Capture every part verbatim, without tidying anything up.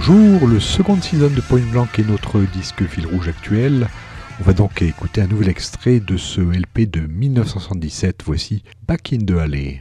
Bonjour, le second season de Point Blank est notre disque fil rouge actuel. On va donc écouter un nouvel extrait de ce L P de mille neuf cent soixante-dix-sept. Voici Back in the Alley.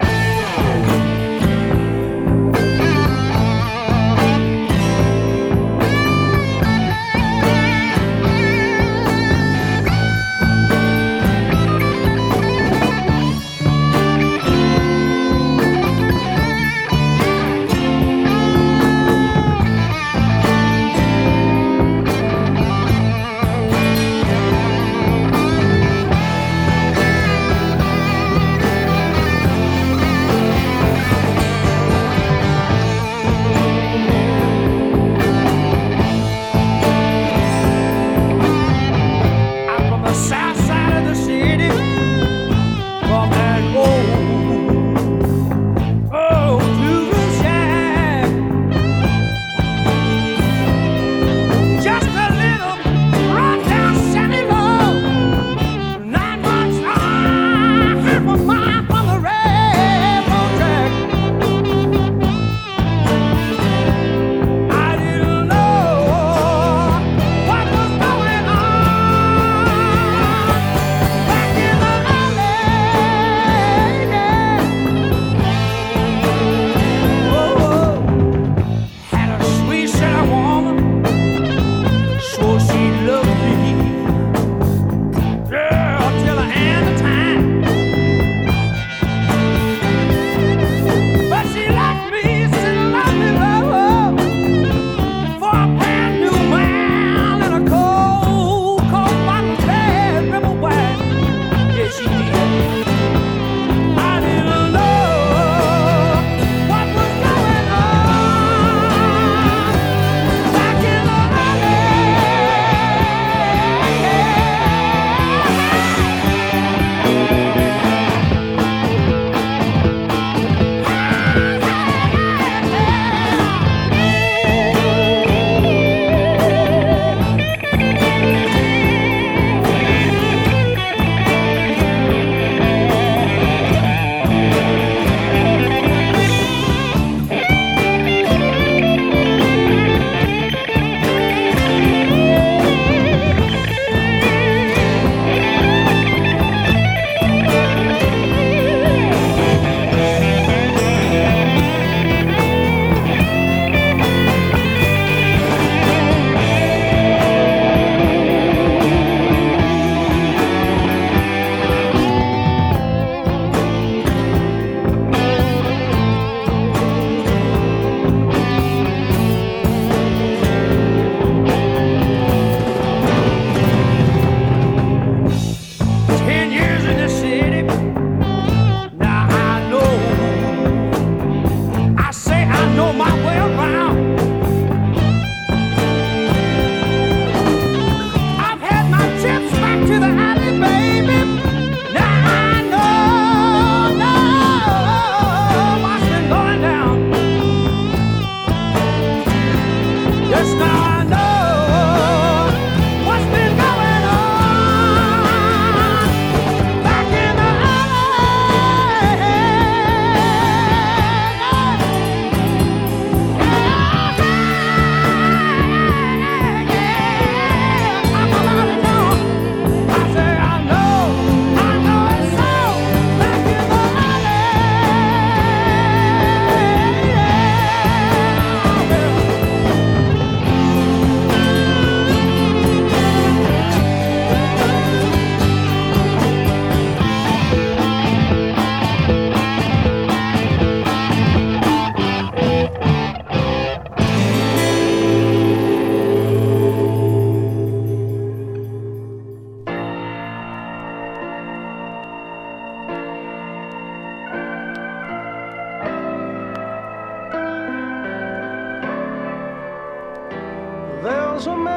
There's a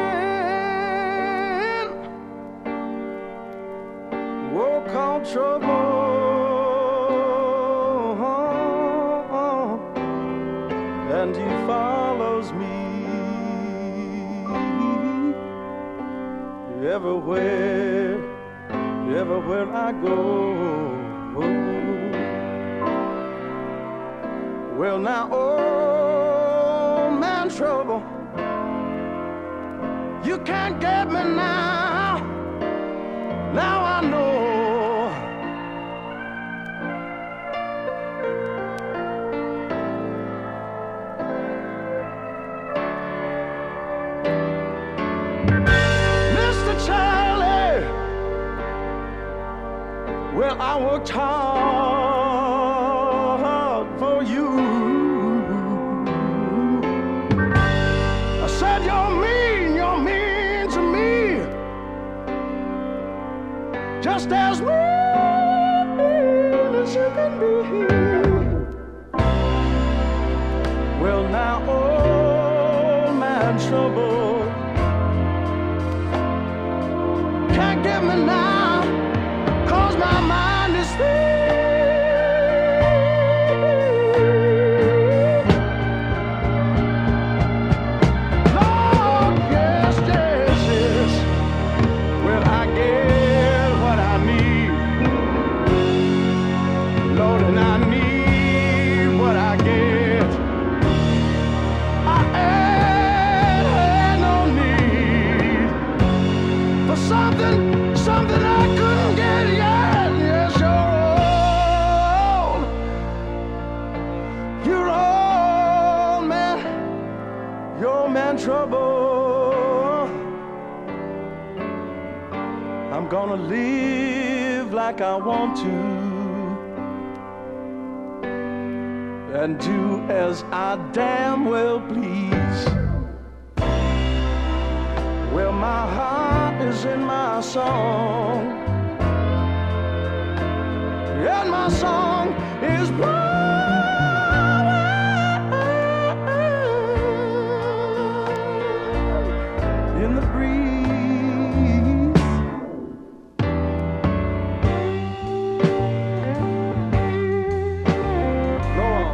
man walk on trouble, and he follows me everywhere, everywhere I go. Well, now, old man trouble. You can't get me now. Now I know. Mister Charlie, well, I worked hard for you. I said you're mean, you're mean to me, just as mean as you can be. Well, now, old man trouble can't get me now, 'cause my mind is free. Lord, yes, yes, yes. Well, I get what I need. Lord, and I need what I get. I ain't had no need for something, something I couldn't get yet. Yes, you're old. You're old, man. You're man trouble. I'm gonna live like I want to and do as I damn well please. Well, my heart is in my song, and my song is blowing in the breeze. Go on.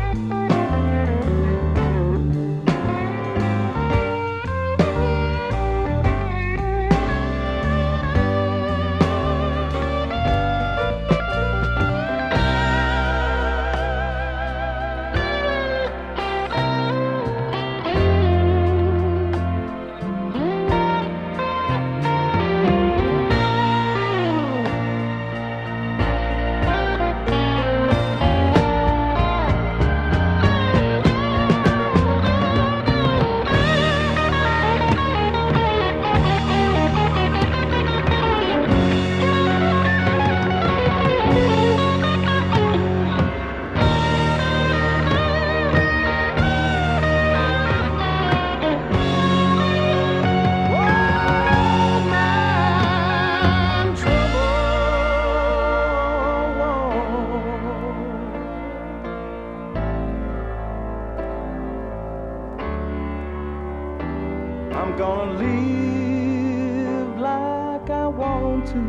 I'm gonna live like I want to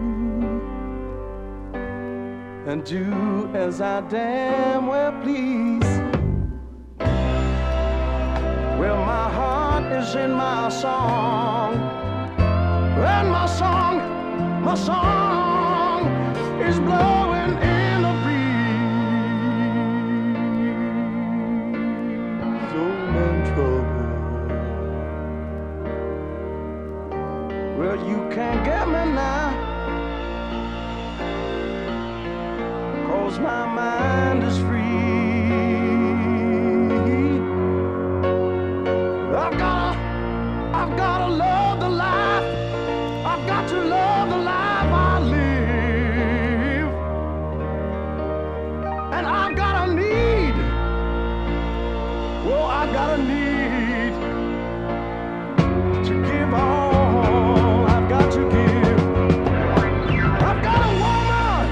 and do as I damn well please. Well, my heart is in my song, and my song, my song is blowing in the breeze. Old man trouble. Well, you can't get me now, 'cause my mind is free. I've gotta, I've gotta love the life. I've got to love the life I live. And I've got a need. Well, I've got a need to give all I've got to give. I've got a woman,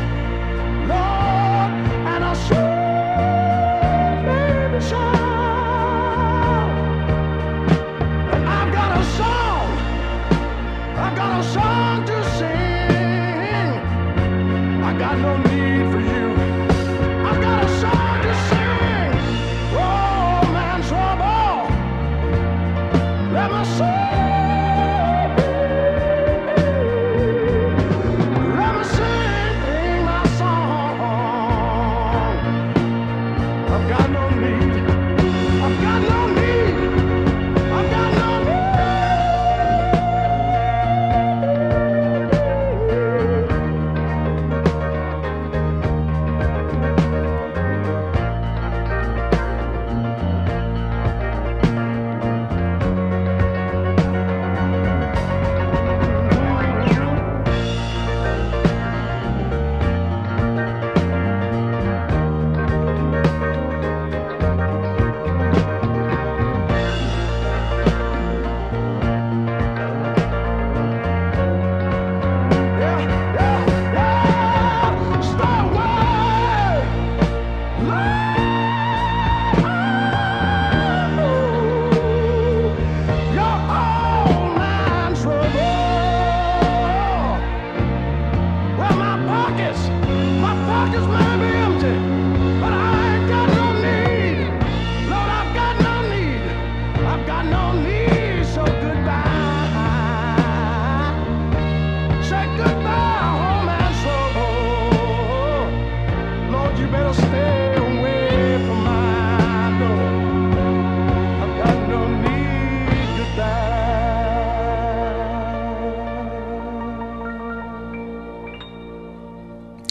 Lord, and a sweet baby child. And I've got a song, I've got a song to sing. I got no need for you. I've got a song to sing. Oh, man, trouble. Let me sing. Let me sing my song. I've got no need. I've got no need.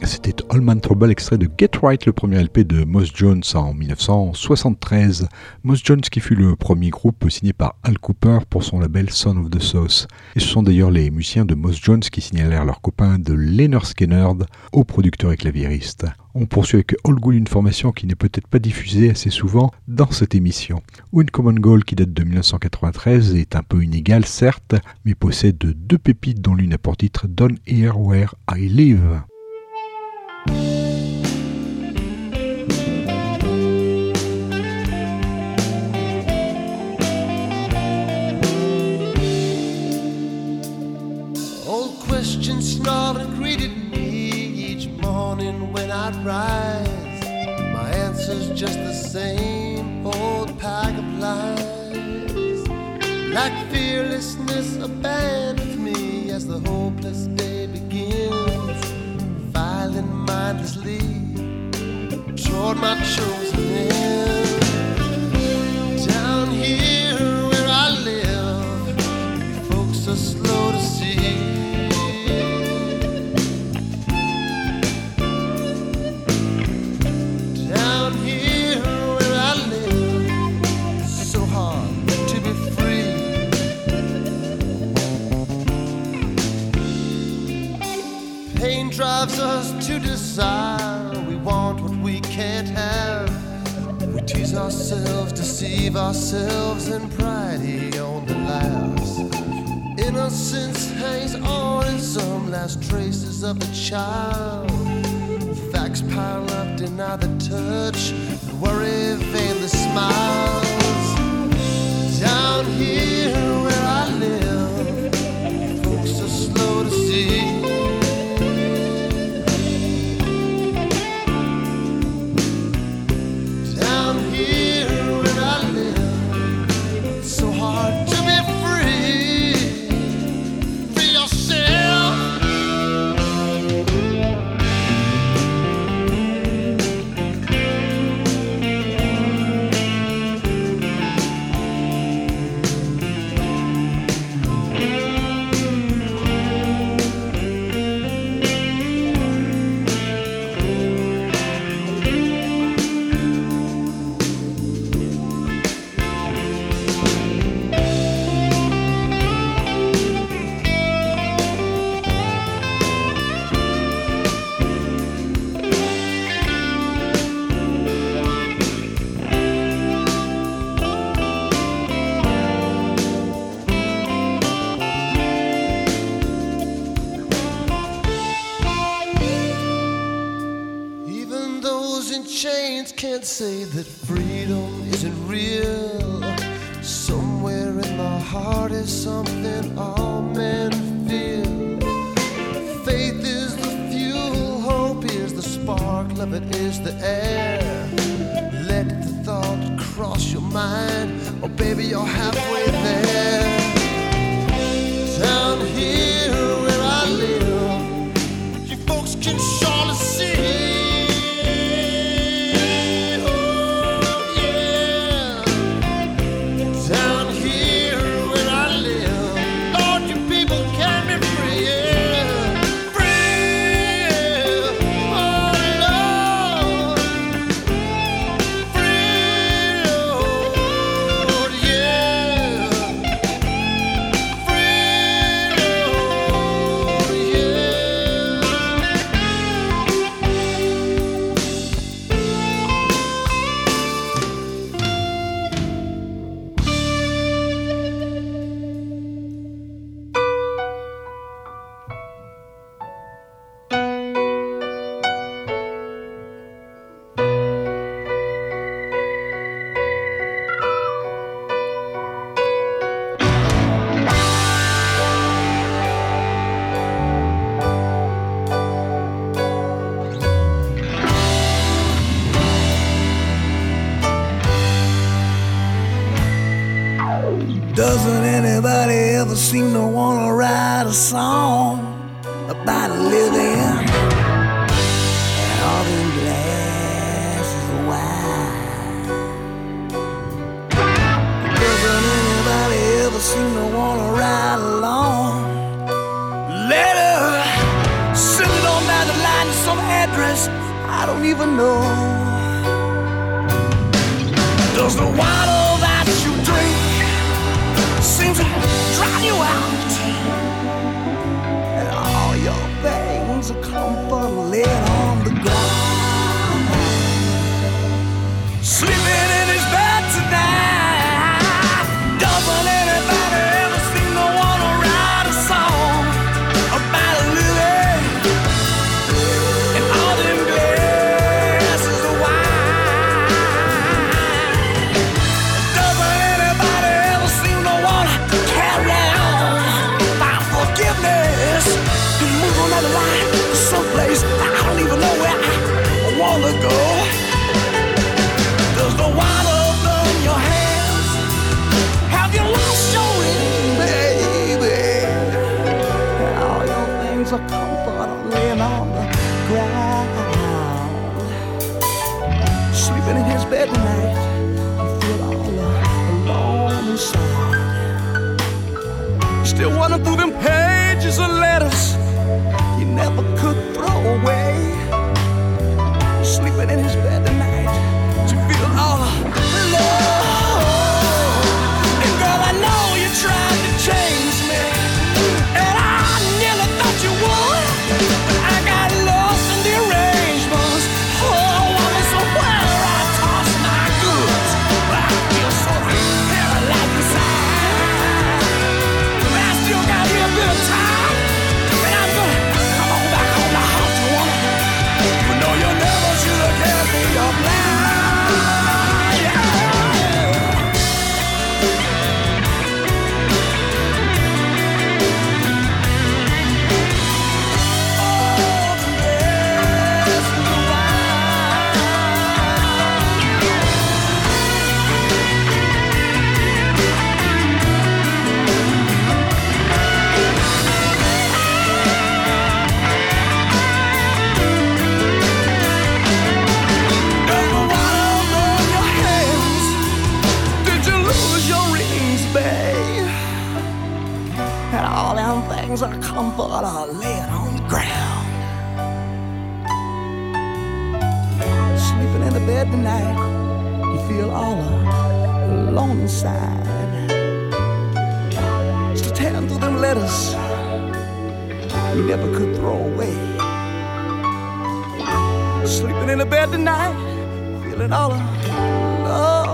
c'était Allman Trouble, extrait de Get Right, le premier L P de Moss Jones en dix-neuf cent soixante-treize. Moss Jones qui fut le premier groupe signé par Al Cooper pour son label Son of the South. Et ce sont d'ailleurs les musiciens de Moss Jones qui signalèrent leurs copains de Lynyrd Skynyrd au producteur et claviériste. On poursuit avec All Good, une formation qui n'est peut-être pas diffusée assez souvent dans cette émission. Uncommon Gold, qui date de dix-neuf cent quatre-vingt-treize, est un peu inégale certes, mais possède deux pépites dont l'une a pour titre Down Here Where I Live. Old questions snarled and greeted me each morning when I'd rise. My answer's just the same old pack of lies. Like fearlessness abandons me as the hopeless day begins, filing mindlessly toward my chosen end. Down here where I live, folks are slow to see. Down here where I live, so hard to be free. Pain drives us to desire. We want what we can't have. We tease ourselves, deceive ourselves, and pride only laughs. Innocence hangs on in some last traces of a child. Facts pile up, deny the touch, and worry vainly smiles. Down here where I live, folks are slow to see. Can't say that freedom isn't real. Somewhere in the heart is something all men feel. Faith is the fuel, hope is the spark, love it is the air. Let the thought cross your mind, oh baby you're halfway there. Down here where I live, you folks can surely see. Doesn't anybody ever seem to want to write a song about living and all them glasses of wine? Doesn't anybody ever seem to want to ride along? Let her send it on down the line to some ad place, I don't even know. Does the water that you drink seem to drown you out? And all your things are comfortably on the ground, sleeping in his bed tonight. Doesn't anybody ever seem to want to write a song about a lily and all them glasses of wine? Doesn't anybody ever seem to want to carry on, find forgiveness and move on down the line to someplace I don't even know where I want to go? Does the water burn your hands? Have you lost your ring, baby? All your things are comfort are laying on the ground, sleeping in his bed tonight. You feel all alone inside, still running through them pages of letters you never could throw away. Sleeping in his bed tonight, you feel all alone. And girl, I know you tried to change me, and I nearly thought you would, but I got lost in the arrangements. Oh, woman, so where I toss my goods, but I feel so paralyzed inside. But I still got here a bit of time, and I'm gonna come on back home to haunt you, woman. You know you never should have kept me up now. Things are comfort are laying on the ground, sleeping in the bed tonight. You feel all alone inside, still tearing through them letters you never could throw away. Sleeping in the bed tonight, feeling all alone.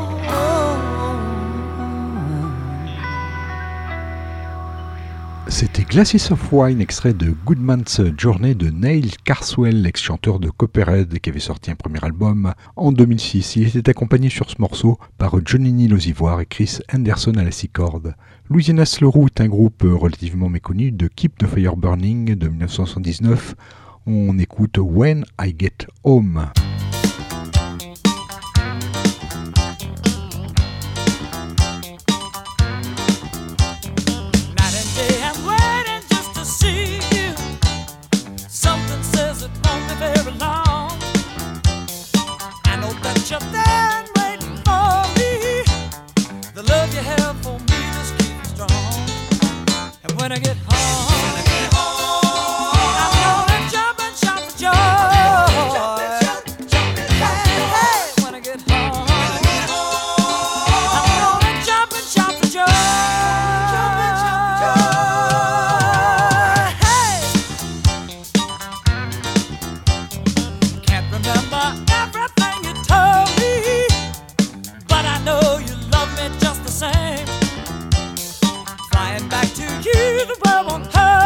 C'était Glasses of Wine, extrait de Goodman's Journey de Neil Carswell, l'ex-chanteur de Copperhead, qui avait sorti un premier album en deux mille six. Il était accompagné sur ce morceau par Johnny Neal aux ivoires et Chris Henderson à la six cordes. Louisiana Slow est un groupe relativement méconnu de Keep the Fire Burning de dix-neuf cent soixante-dix-neuf. On écoute When I Get Home. You're there and waiting for me. The love you have for me just keeps strong. And when I get home, when I get home, I'm gonna jump and shout for joy. Jump and shout, jump and shout. Hey, hey. When I get home, when I get home, I'm gonna jump and shout for joy. Jump and shout for joy. Hey. Can't remember everything you told me, but I know you love me just the same. Flying back to you, the world won't hurt.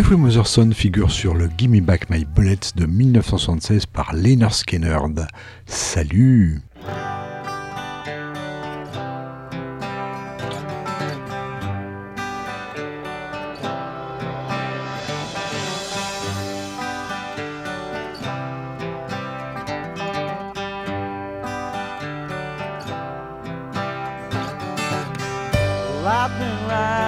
Jeffrey Motherson figure sur le Gimme Back My Bullets de mille neuf cent soixante-seize par Lynyrd Skynyrd. Salut! Well, I've been riding